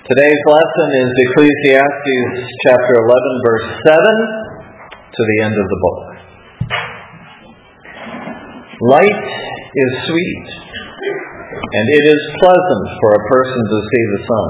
Today's lesson is Ecclesiastes chapter 11, verse 7 to the end of the book. Light is sweet, and it is pleasant for a person to see the sun.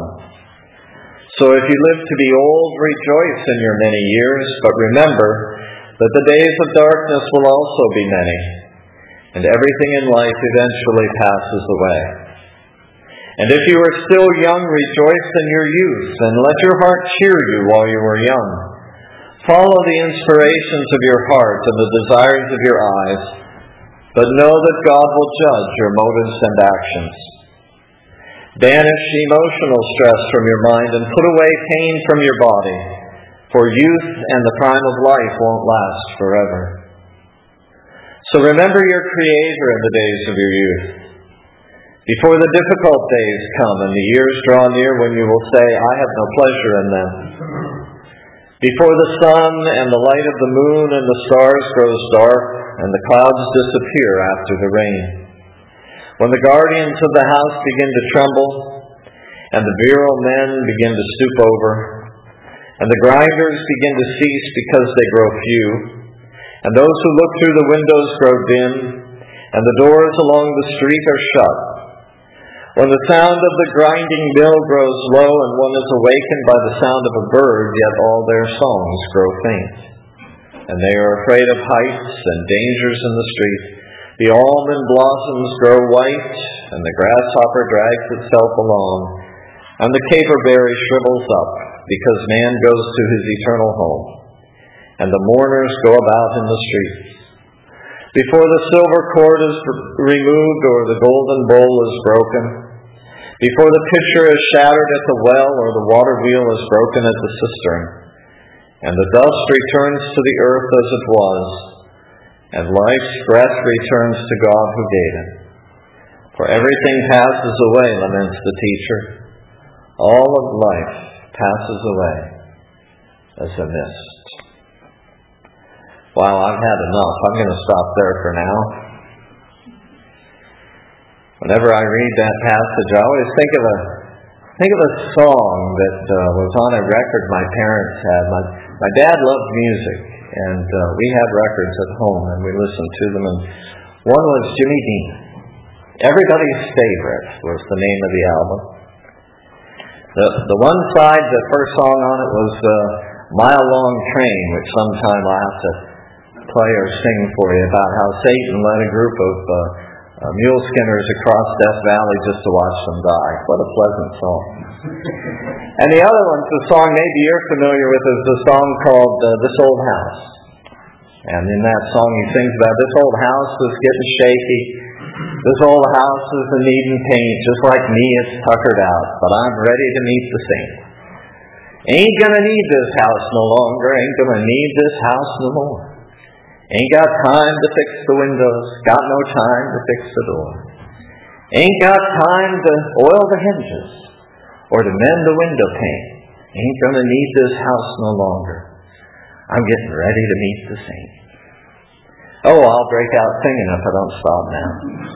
So if you live to be old, rejoice in your many years, but remember that the days of darkness will also be many, and everything in life eventually passes away. And if you are still young, rejoice in your youth, and let your heart cheer you while you are young. Follow the inspirations of your heart and the desires of your eyes, but know that God will judge your motives and actions. Banish emotional stress from your mind and put away pain from your body, for youth and the prime of life won't last forever. So remember your Creator in the days of your youth, before the difficult days come and the years draw near when you will say, I have no pleasure in them. Before the sun and the light of the moon and the stars grows dark and the clouds disappear after the rain. When the guardians of the house begin to tremble and the virile men begin to stoop over and the grinders begin to cease because they grow few and those who look through the windows grow dim and the doors along the street are shut. When the sound of the grinding mill grows low and one is awakened by the sound of a bird, yet all their songs grow faint. And they are afraid of heights and dangers in the street. The almond blossoms grow white, and the grasshopper drags itself along, and the caperberry shrivels up, because man goes to his eternal home, and the mourners go about in the streets. Before the silver cord is removed or the golden bowl is broken, before the pitcher is shattered at the well or the water wheel is broken at the cistern, and the dust returns to the earth as it was, and life's breath returns to God who gave it. For everything passes away, laments the teacher. All of life passes away as a mist. Wow, I've had enough. I'm going to stop there for now. Whenever I read that passage, I always think of a song that was on a record my parents had. My dad loved music, and we had records at home, and we listened to them. And one was Jimmy Dean. Everybody's Favorite was the name of the album. The one side, the first song on it was Mile Long Train, which sometime I'll have to play or sing for you, about how Satan led a group of mule skinners across Death Valley just to watch them die. What a pleasant song. And the other one's a song maybe you're familiar with, is the song called This Old House. And in that song he sings about this old house is getting shaky. This old house is in needing paint. Just like me, it's tuckered out. But I'm ready to meet the saint. Ain't gonna need this house no longer. Ain't gonna need this house no more. Ain't got time to fix the windows, got no time to fix the door. Ain't got time to oil the hinges or to mend the window pane. Ain't gonna need this house no longer. I'm getting ready to meet the saint. Oh, I'll break out singing if I don't stop now.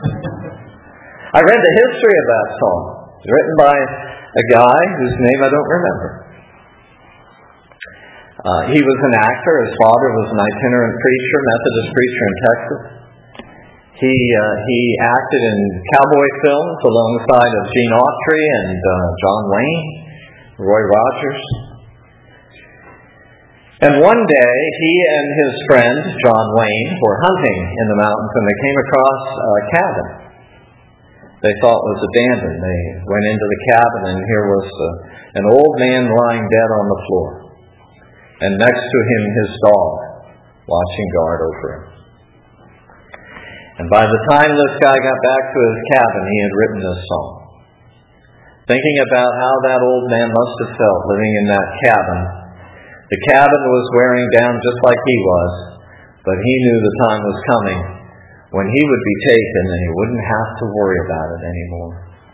I read the history of that song. It's written by a guy whose name I don't remember. He was an actor. His father was an itinerant preacher, Methodist preacher in Texas. He acted in cowboy films alongside of Gene Autry and John Wayne, Roy Rogers. And one day, he and his friend, John Wayne, were hunting in the mountains, and they came across a cabin they thought was abandoned. They went into the cabin, and here was an old man lying dead on the floor. And next to him, his dog, watching guard over him. And by the time this guy got back to his cabin, he had written this song, thinking about how that old man must have felt living in that cabin. The cabin was wearing down just like he was, but he knew the time was coming when he would be taken and he wouldn't have to worry about it anymore.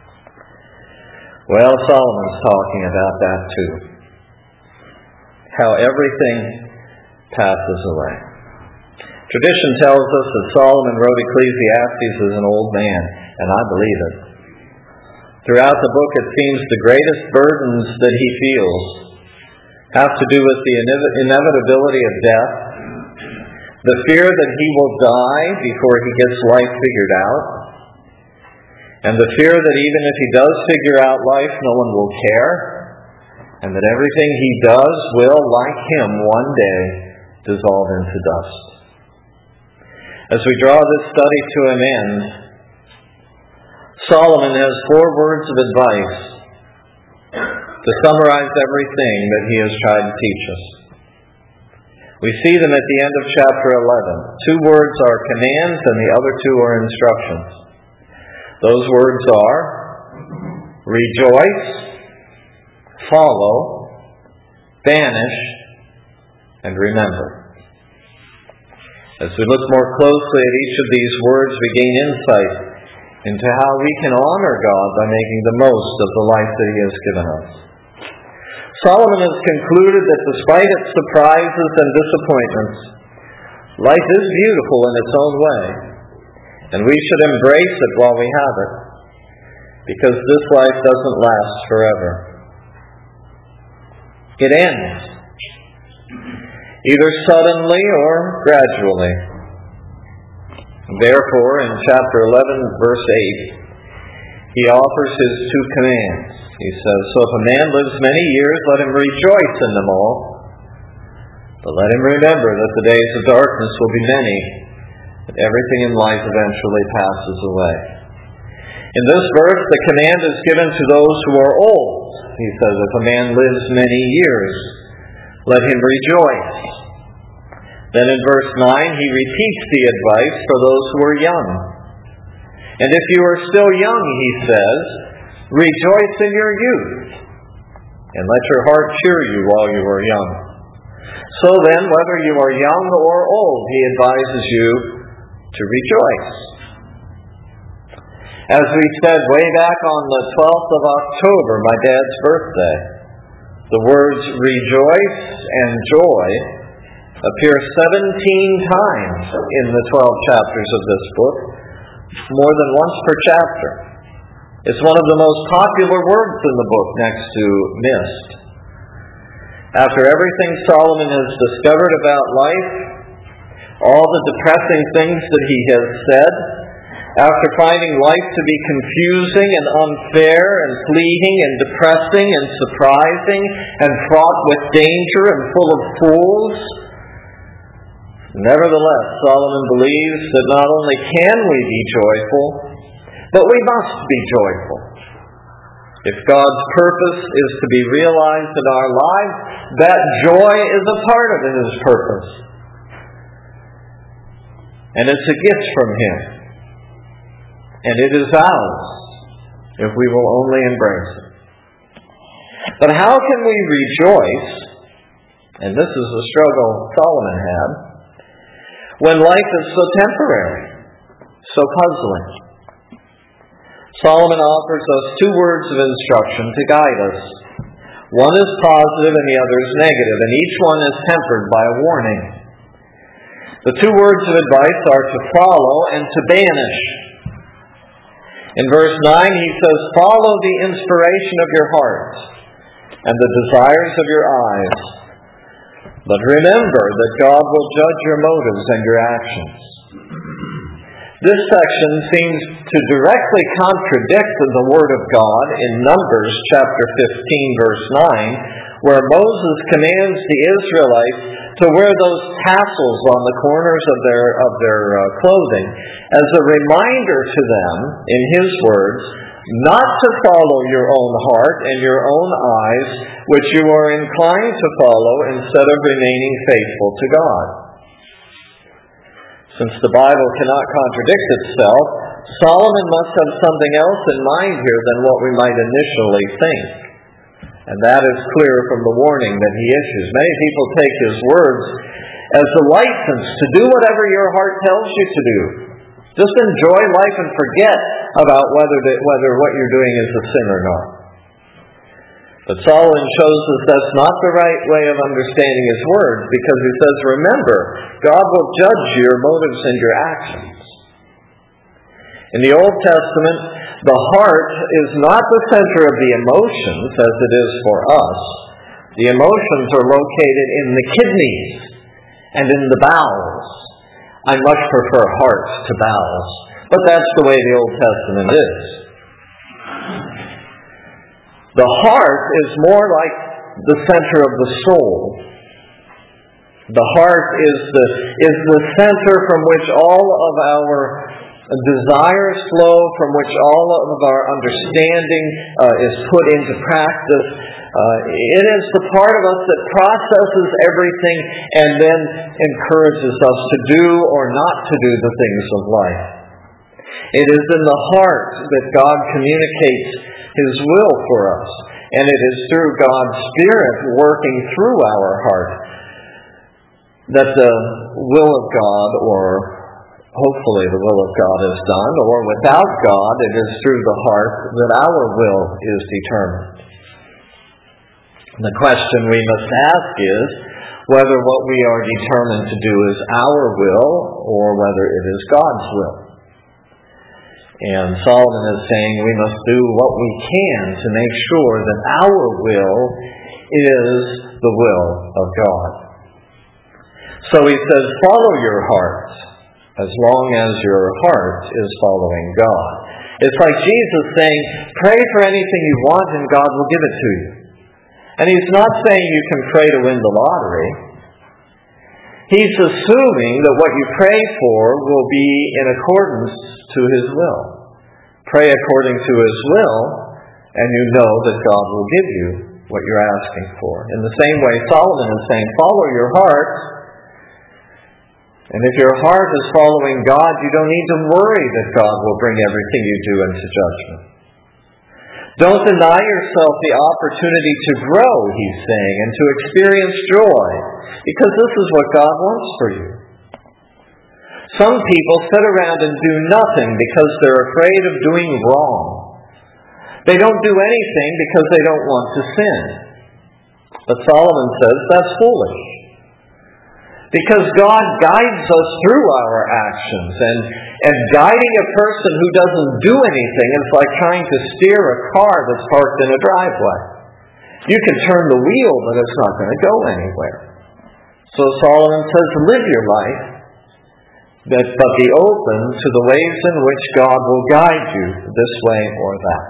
Well, Solomon's talking about that too. How everything passes away. Tradition tells us that Solomon wrote Ecclesiastes as an old man, and I believe it. Throughout the book, it seems the greatest burdens that he feels have to do with the inevitability of death, the fear that he will die before he gets life figured out, and the fear that even if he does figure out life, no one will care, and that everything he does will, like him, one day dissolve into dust. As we draw this study to an end, Solomon has 4 words of advice to summarize everything that he has tried to teach us. We see them at the end of chapter 11. 2 words are commands and the other 2 are instructions. Those words are rejoice, follow, banish, and remember. As we look more closely at each of these words, we gain insight into how we can honor God by making the most of the life that he has given us. Solomon has concluded that despite its surprises and disappointments, life is beautiful in its own way, and we should embrace it while we have it, because this life doesn't last forever. It ends, either suddenly or gradually. Therefore, in chapter 11, verse 8, he offers his 2 commands. He says, "So if a man lives many years, let him rejoice in them all. But let him remember that the days of darkness will be many, that everything in life eventually passes away." In this verse, the command is given to those who are old. He says, if a man lives many years, let him rejoice. Then in verse 9, he repeats the advice for those who are young. And if you are still young, he says, rejoice in your youth, and let your heart cheer you while you are young. So then, whether you are young or old, he advises you to rejoice. As we said way back on the 12th of October, my dad's birthday, the words rejoice and joy appear 17 times in the 12 chapters of this book, more than once per chapter. It's one of the most popular words in the book, next to mist. After everything Solomon has discovered about life, all the depressing things that he has said, after finding life to be confusing and unfair and fleeting and depressing and surprising and fraught with danger and full of fools, nevertheless, Solomon believes that not only can we be joyful, but we must be joyful. If God's purpose is to be realized in our lives, that joy is a part of His purpose. And it's a gift from Him. And it is ours, if we will only embrace it. But how can we rejoice, and this is the struggle Solomon had, when life is so temporary, so puzzling? Solomon offers us 2 words of instruction to guide us. One is positive and the other is negative, and each one is tempered by a warning. The 2 words of advice are to follow and to banish. In verse 9 he says, follow the inspiration of your heart and the desires of your eyes. But remember that God will judge your motives and your actions. This section seems to directly contradict the Word of God in Numbers chapter 15, verse 9, where Moses commands the Israelites to wear those tassels on the corners of their clothing as a reminder to them, in his words, not to follow your own heart and your own eyes, which you are inclined to follow instead of remaining faithful to God. Since the Bible cannot contradict itself, Solomon must have something else in mind here than what we might initially think. And that is clear from the warning that he issues. Many people take his words as a license to do whatever your heart tells you to do. Just enjoy life and forget about whether what you're doing is a sin or not. But Solomon shows us that's not the right way of understanding his words, because he says, remember, God will judge your motives and your actions. In the Old Testament, The heart is not the center of the emotions as it is for us. The emotions are located in the kidneys and in the bowels. I much prefer hearts to bowels, but that's the way the Old Testament is. The heart is more like the center of the soul. The heart is the center from which all of our desires flow, from which all of our understanding is put into practice. It is the part of us that processes everything and then encourages us to do or not to do the things of life. It is in the heart that God communicates His will for us, and it is through God's Spirit working through our heart that the will of God, or hopefully the will of God, is done, or without God, it is through the heart that our will is determined. The question we must ask is whether what we are determined to do is our will or whether it is God's will. And Solomon is saying we must do what we can to make sure that our will is the will of God. So he says, follow your heart as long as your heart is following God. It's like Jesus saying, pray for anything you want and God will give it to you. And he's not saying you can pray to win the lottery. He's assuming that what you pray for will be in accordance to His will. Pray according to His will, and you know that God will give you what you're asking for. In the same way, Solomon is saying, follow your heart. And if your heart is following God, you don't need to worry that God will bring everything you do into judgment. Don't deny yourself the opportunity to grow, he's saying, and to experience joy, because this is what God wants for you. Some people sit around and do nothing because they're afraid of doing wrong. They don't do anything because they don't want to sin. But Solomon says that's foolish. Because God guides us through our actions, and guiding a person who doesn't do anything is like trying to steer a car that's parked in a driveway. You can turn the wheel, but it's not going to go anywhere. So Solomon says, live your life, but be open to the ways in which God will guide you this way or that.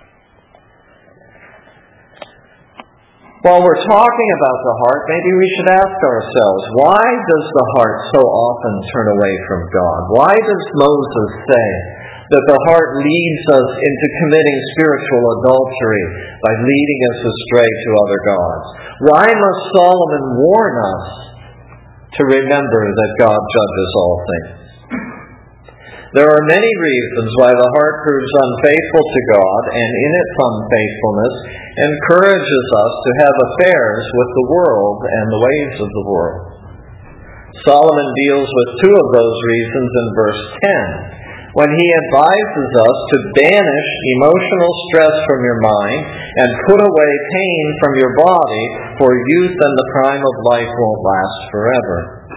While we're talking about the heart, maybe we should ask ourselves, why does the heart so often turn away from God? Why does Moses say that the heart leads us into committing spiritual adultery by leading us astray to other gods? Why must Solomon warn us to remember that God judges all things? There are many reasons why the heart proves unfaithful to God, and in its unfaithfulness encourages us to have affairs with the world and the ways of the world. Solomon deals with two of those reasons in verse 10, when he advises us to banish emotional stress from your mind and put away pain from your body, for youth and the prime of life won't last forever.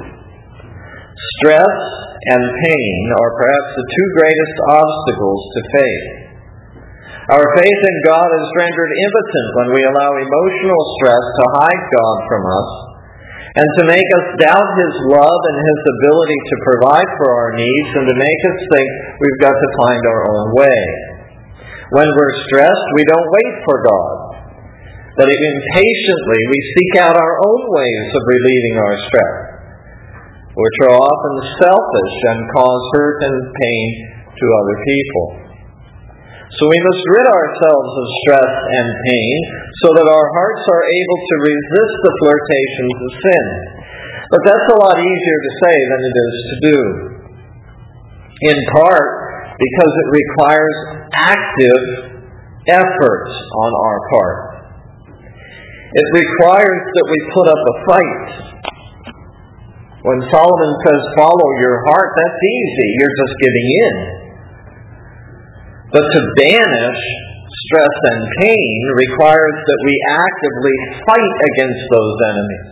Stress and pain are perhaps the two greatest obstacles to faith. Our faith in God is rendered impotent when we allow emotional stress to hide God from us and to make us doubt His love and His ability to provide for our needs, and to make us think we've got to find our own way. When we're stressed, we don't wait for God, but impatiently we seek out our own ways of relieving our stress, which are often selfish and cause hurt and pain to other people. So we must rid ourselves of stress and pain so that our hearts are able to resist the flirtations of sin. But that's a lot easier to say than it is to do. In part because it requires active efforts on our part. It requires that we put up a fight. When Solomon says, follow your heart, that's easy. You're just giving in. But to banish stress and pain requires that we actively fight against those enemies.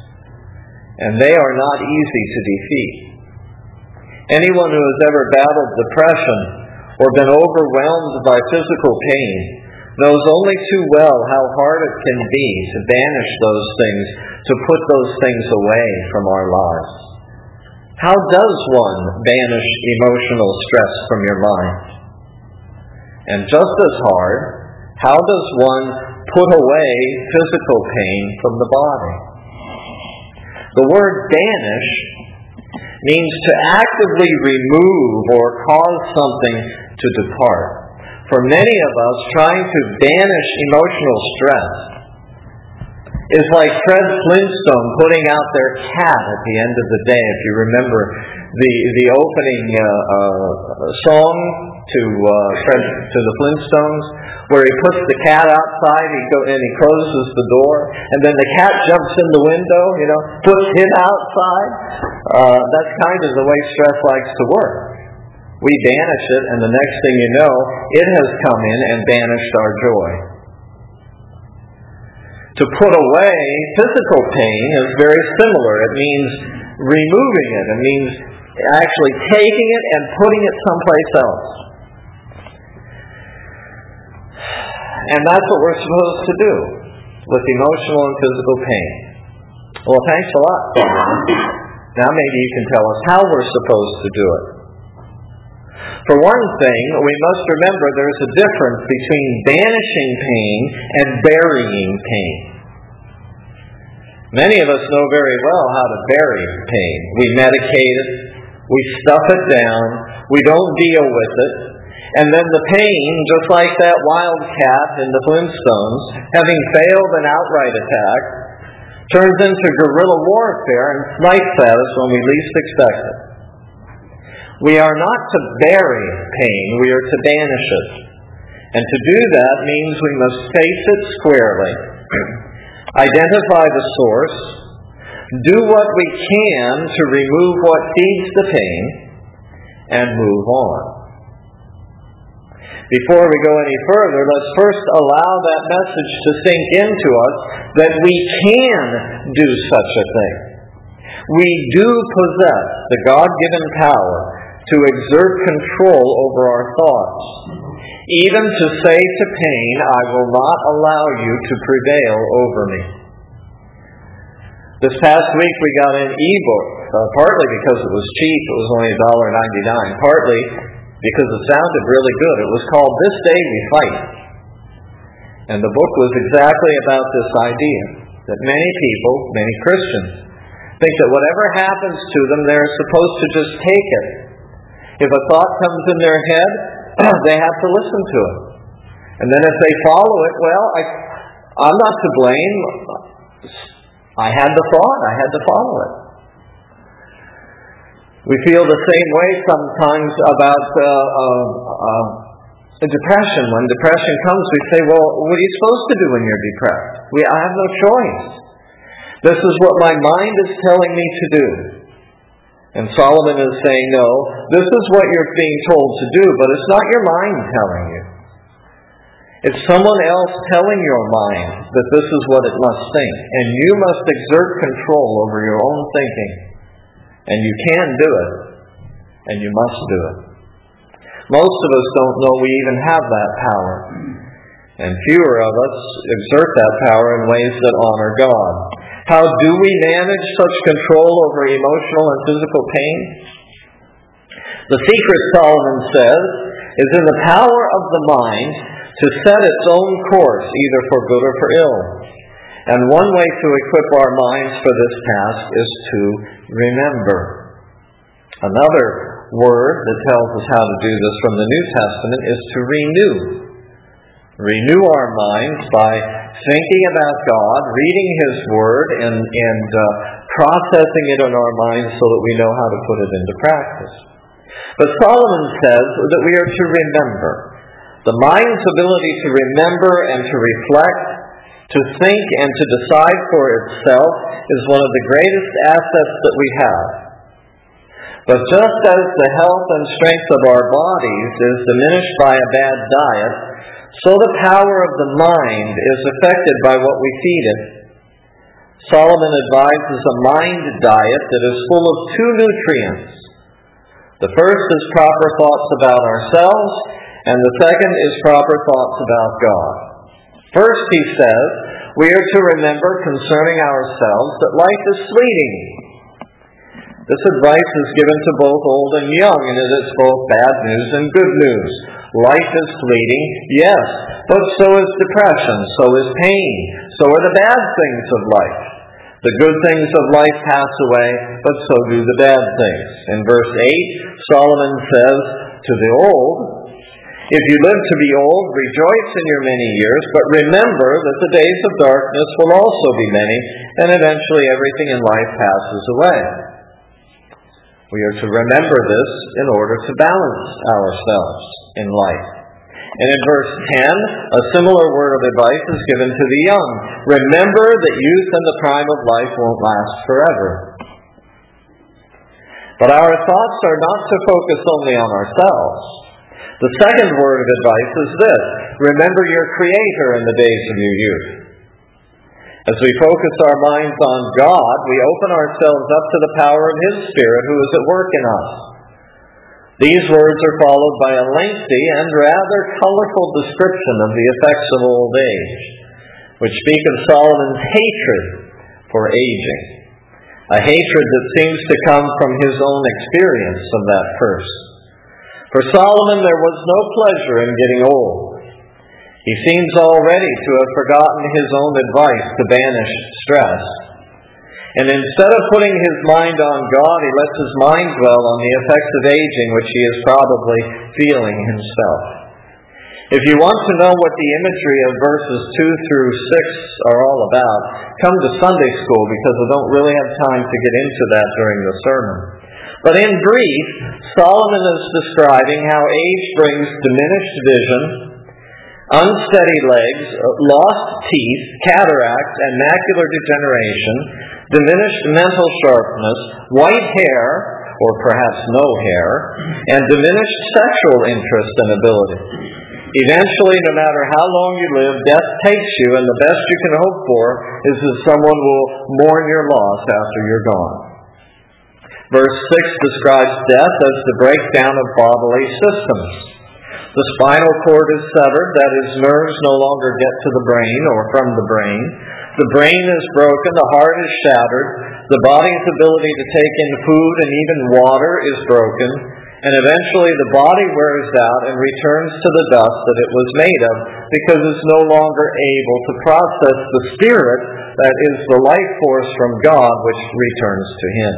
And they are not easy to defeat. Anyone who has ever battled depression or been overwhelmed by physical pain knows only too well how hard it can be to banish those things, to put those things away from our lives. How does one banish emotional stress from your mind? And just as hard, how does one put away physical pain from the body? The word banish means to actively remove or cause something to depart. For many of us, trying to banish emotional stress is like Fred Flintstone putting out their cat at the end of the day. If you remember the opening song to the Flintstones, where he puts the cat outside, and he closes the door, and then the cat jumps in the window, puts him outside. That's kind of the way stress likes to work. We banish it, and the next thing you know, it has come in and banished our joy. To put away physical pain is very similar. It means removing it. It means actually taking it and putting it someplace else. And that's what we're supposed to do with emotional and physical pain. Well, thanks a lot. Now maybe you can tell us how we're supposed to do it. For one thing, we must remember there's a difference between banishing pain and burying pain. Many of us know very well how to bury pain. We medicate it, we stuff it down, we don't deal with it, and then the pain, just like that wildcat in the Flintstones, having failed an outright attack, turns into guerrilla warfare and snipes at us when we least expect it. We are not to bury pain, we are to banish it. And to do that means we must face it squarely, identify the source, do what we can to remove what feeds the pain, and move on. Before we go any further, let's first allow that message to sink into us that we can do such a thing. We do possess the God-given power to exert control over our thoughts. Even to say to pain, I will not allow you to prevail over me. This past week we got an e-book, partly because it was cheap, it was only $1.99, partly because it sounded really good. It was called This Day We Fight. And the book was exactly about this idea, that many people, many Christians, think that whatever happens to them, they're supposed to just take it. If a thought comes in their head, they have to listen to it. And then if they follow it, well, I'm not to blame. I had the thought. I had to follow it. We feel the same way sometimes about depression. When depression comes, we say, well, what are you supposed to do when you're depressed? I have no choice. This is what my mind is telling me to do. And Solomon is saying, no, this is what you're being told to do, but it's not your mind telling you. It's someone else telling your mind that this is what it must think. And you must exert control over your own thinking. And you can do it. And you must do it. Most of us don't know we even have that power. And fewer of us exert that power in ways that honor God. How do we manage such control over emotional and physical pain? The secret, Solomon says, is in the power of the mind to set its own course, either for good or for ill. And one way to equip our minds for this task is to remember. Another word that tells us how to do this from the New Testament is to renew. Renew our minds by thinking about God, reading His Word, and processing it in our minds so that we know how to put it into practice. But Solomon says that we are to remember. The mind's ability to remember and to reflect, to think and to decide for itself is one of the greatest assets that we have. But just as the health and strength of our bodies is diminished by a bad diet, so the power of the mind is affected by what we feed it. Solomon advises a mind diet that is full of two nutrients, The first is proper thoughts about ourselves, and the second is proper thoughts about God. First, he says, we are to remember concerning ourselves that life is fleeting. This advice is given to both old and young, and it is both bad news and good news. Life is fleeting, yes, but so is depression, so is pain, so are the bad things of life. The good things of life pass away, but so do the bad things. In verse 8, Solomon says to the old, if you live to be old, rejoice in your many years, but remember that the days of darkness will also be many, and eventually everything in life passes away. We are to remember this in order to balance ourselves in life. And in verse 10, a similar word of advice is given to the young. Remember that youth and the prime of life won't last forever. But our thoughts are not to focus only on ourselves. The second word of advice is this: remember your Creator in the days of your youth. As we focus our minds on God, we open ourselves up to the power of His Spirit who is at work in us. These words are followed by a lengthy and rather colorful description of the effects of old age, which speak of Solomon's hatred for aging, a hatred that seems to come from his own experience of that curse. For Solomon, there was no pleasure in getting old. He seems already to have forgotten his own advice to banish stress. And instead of putting his mind on God, he lets his mind dwell on the effects of aging, which he is probably feeling himself. If you want to know what the imagery of verses 2 through 6 are all about, come to Sunday school, because we don't really have time to get into that during the sermon. But in brief, Solomon is describing how age brings diminished vision, unsteady legs, lost teeth, cataracts, and macular degeneration, diminished mental sharpness, white hair, or perhaps no hair, and diminished sexual interest and ability. Eventually, no matter how long you live, death takes you, and the best you can hope for is that someone will mourn your loss after you're gone. Verse 6 describes death as the breakdown of bodily systems. The spinal cord is severed, that is, nerves no longer get to the brain or from the brain. The brain is broken, the heart is shattered, the body's ability to take in food and even water is broken, and eventually the body wears out and returns to the dust that it was made of because it's no longer able to process the spirit that is the life force from God which returns to Him.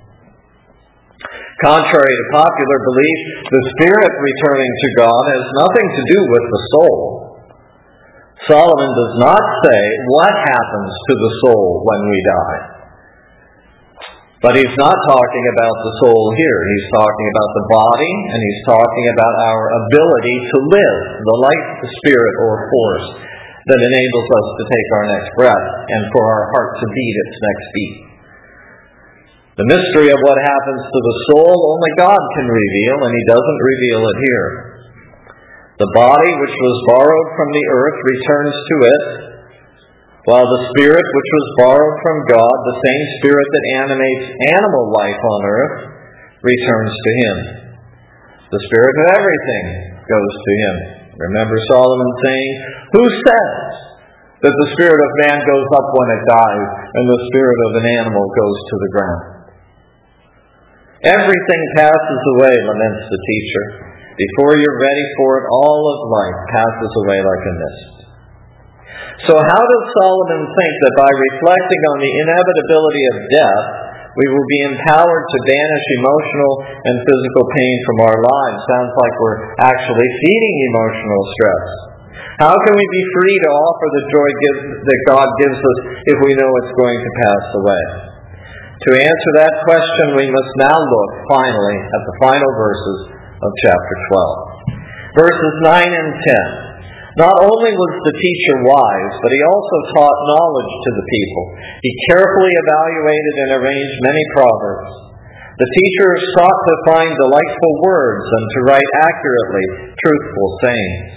Contrary to popular belief, the spirit returning to God has nothing to do with the soul. Solomon does not say what happens to the soul when we die. But he's not talking about the soul here. He's talking about the body, and he's talking about our ability to live, the life, the spirit, or force that enables us to take our next breath and for our heart to beat its next beat. The mystery of what happens to the soul only God can reveal, and He doesn't reveal it here. The body which was borrowed from the earth returns to it, while the spirit which was borrowed from God, the same spirit that animates animal life on earth, returns to Him. The spirit of everything goes to Him. Remember Solomon saying, "Who says that the spirit of man goes up when it dies, and the spirit of an animal goes to the ground?" Everything passes away, laments the teacher. Before you're ready for it, all of life passes away like a mist. So how does Solomon think that by reflecting on the inevitability of death, we will be empowered to banish emotional and physical pain from our lives? Sounds like we're actually feeding emotional stress. How can we be free to offer the joy that God gives us if we know it's going to pass away? To answer that question, we must now look, finally, at the final verses of chapter 12. Verses 9 and 10. Not only was the teacher wise, but he also taught knowledge to the people. He carefully evaluated and arranged many proverbs. The teacher sought to find delightful words and to write accurately truthful sayings.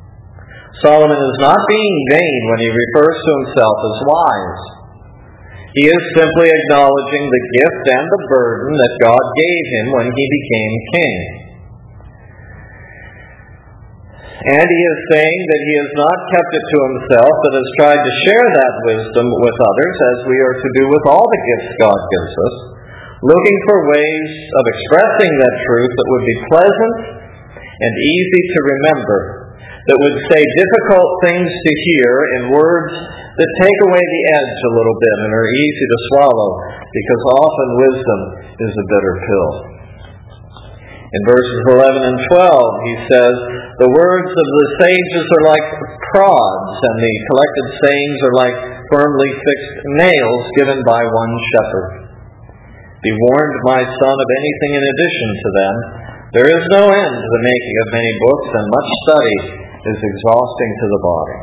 Solomon is not being vain when he refers to himself as wise. He is simply acknowledging the gift and the burden that God gave him when he became king. And he is saying that he has not kept it to himself, but has tried to share that wisdom with others, as we are to do with all the gifts God gives us, looking for ways of expressing that truth that would be pleasant and easy to remember, that would say difficult things to hear in words that take away the edge a little bit and are easy to swallow, because often wisdom is a bitter pill. In verses 11 and 12, he says, "The words of the sages are like prods, and the collected sayings are like firmly fixed nails given by one shepherd. Be warned, my son, of anything in addition to them. There is no end to the making of many books, and much study is exhausting to the body."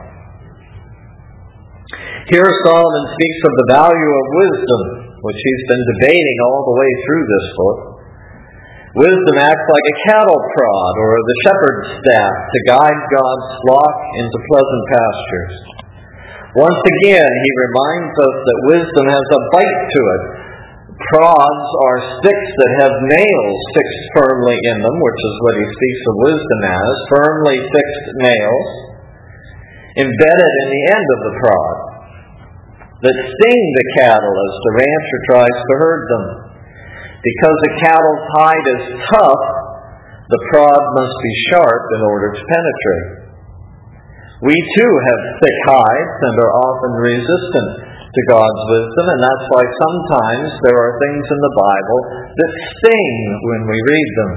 Here Solomon speaks of the value of wisdom, which he's been debating all the way through this book. Wisdom acts like a cattle prod or the shepherd's staff to guide God's flock into pleasant pastures. Once again, he reminds us that wisdom has a bite to it. Prods are sticks that have nails fixed firmly in them, which is what he speaks of wisdom as, firmly fixed nails, embedded in the end of the prod, that sting the cattle as the rancher tries to herd them. Because a cattle's hide is tough, the prod must be sharp in order to penetrate. We too have thick hides and are often resistant to God's wisdom, and that's why sometimes there are things in the Bible that sting when we read them.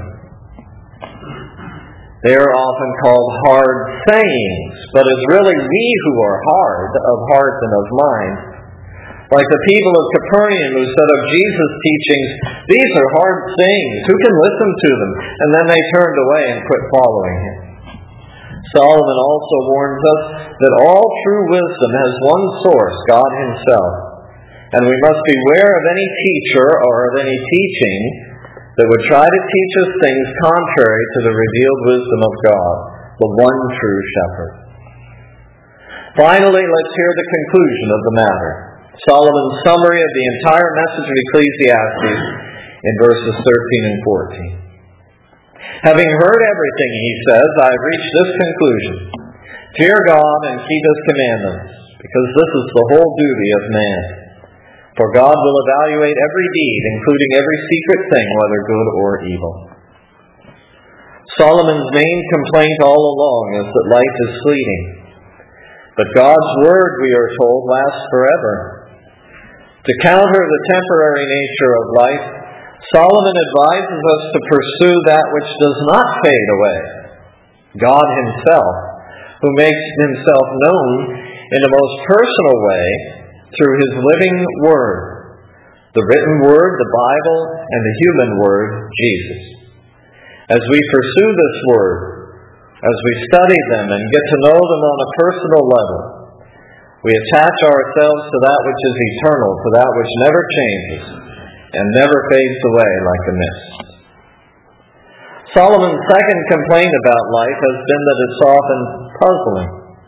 They are often called hard sayings, but it's really we who are hard of heart and of mind. Like the people of Capernaum who said of Jesus' teachings, "These are hard sayings, who can listen to them?" And then they turned away and quit following him. Solomon also warns us that all true wisdom has one source, God himself. And we must beware of any teacher or of any teaching that would try to teach us things contrary to the revealed wisdom of God, the one true shepherd. Finally, let's hear the conclusion of the matter. Solomon's summary of the entire message of Ecclesiastes in verses 13 and 14. Having heard everything, he says, I have reached this conclusion. Fear God and keep his commandments, because this is the whole duty of man. For God will evaluate every deed, including every secret thing, whether good or evil. Solomon's main complaint all along is that life is fleeting. But God's word, we are told, lasts forever. To counter the temporary nature of life, Solomon advises us to pursue that which does not fade away, God himself, who makes himself known in the most personal way through his living word, the written word, the Bible, and the human word, Jesus. As we pursue this word, as we study them and get to know them on a personal level, we attach ourselves to that which is eternal, to that which never changes and never fades away like a mist. Solomon's second complaint about life has been that it's often puzzling.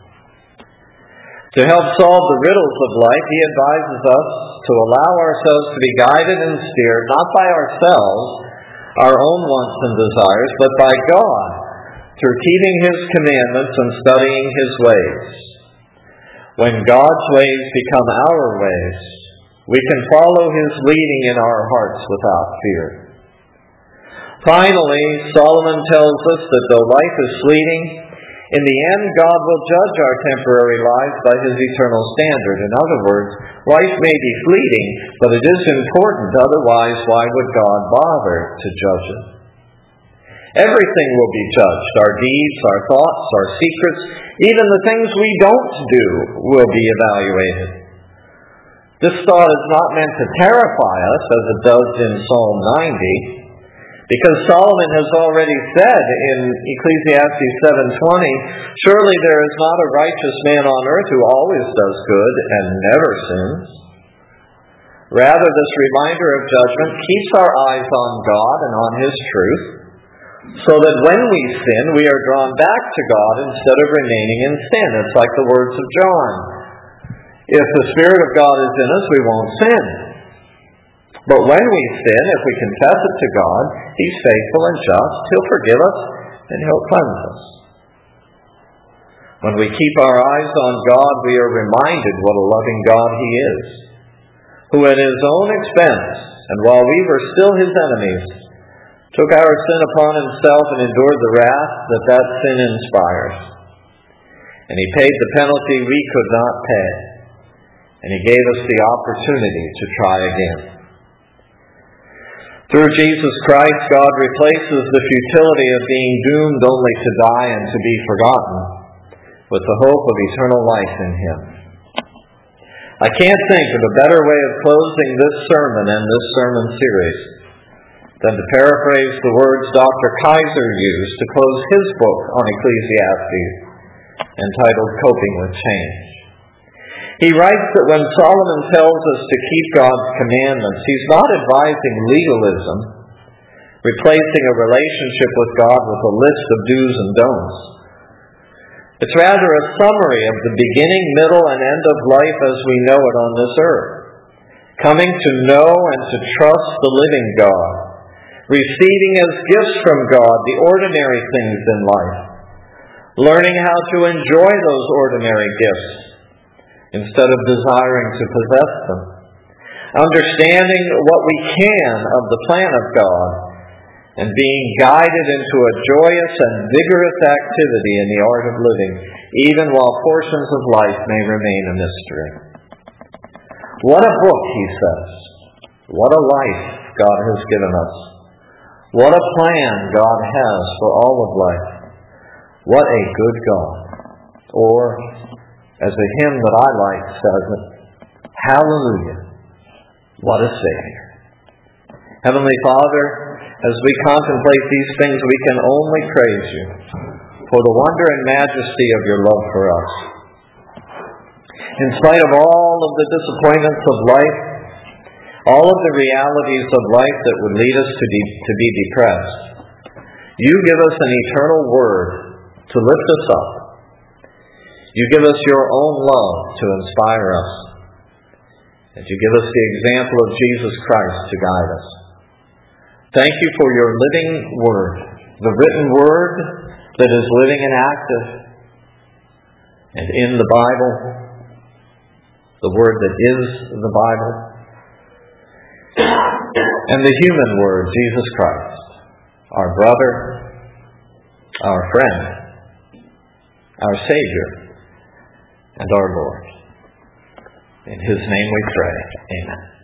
To help solve the riddles of life, he advises us to allow ourselves to be guided and steered not by ourselves, our own wants and desires, but by God, through keeping his commandments and studying his ways. When God's ways become our ways, we can follow his leading in our hearts without fear. Finally, Solomon tells us that though life is fleeting, in the end God will judge our temporary lives by his eternal standard. In other words, life may be fleeting, but it is important, otherwise why would God bother to judge it? Everything will be judged. Our deeds, our thoughts, our secrets, even the things we don't do will be evaluated. This thought is not meant to terrify us as it does in Psalm 90, because Solomon has already said in Ecclesiastes 7:20, surely there is not a righteous man on earth who always does good and never sins. Rather, this reminder of judgment keeps our eyes on God and on his truth, so that when we sin, we are drawn back to God instead of remaining in sin. It's like the words of John. If the Spirit of God is in us, we won't sin. But when we sin, if we confess it to God, He's faithful and just. He'll forgive us and He'll cleanse us. When we keep our eyes on God, we are reminded what a loving God He is, who at His own expense, and while we were still His enemies, took our sin upon Himself and endured the wrath that sin inspires. And He paid the penalty we could not pay. And He gave us the opportunity to try again. Through Jesus Christ, God replaces the futility of being doomed only to die and to be forgotten with the hope of eternal life in Him. I can't think of a better way of closing this sermon and this sermon series than to paraphrase the words Dr. Kaiser used to close his book on Ecclesiastes, entitled Coping with Change. He writes that when Solomon tells us to keep God's commandments, he's not advising legalism, replacing a relationship with God with a list of do's and don'ts. It's rather a summary of the beginning, middle, and end of life as we know it on this earth. Coming to know and to trust the living God, receiving as gifts from God the ordinary things in life, learning how to enjoy those ordinary gifts instead of desiring to possess them, understanding what we can of the plan of God, and being guided into a joyous and vigorous activity in the art of living, even while portions of life may remain a mystery. What a book, he says. What a life God has given us. What a plan God has for all of life. What a good God. Or, as a hymn that I like says it, hallelujah, what a Savior. Heavenly Father, as we contemplate these things, we can only praise You for the wonder and majesty of Your love for us. In spite of all of the disappointments of life, all of the realities of life that would lead us to be depressed, You give us an eternal word to lift us up. You give us Your own love to inspire us. And You give us the example of Jesus Christ to guide us. Thank You for Your living word, the written word that is living and active. And in the Bible, the word that is the Bible, and the human word, Jesus Christ, our brother, our friend, our Savior, and our Lord. In His name we pray. Amen.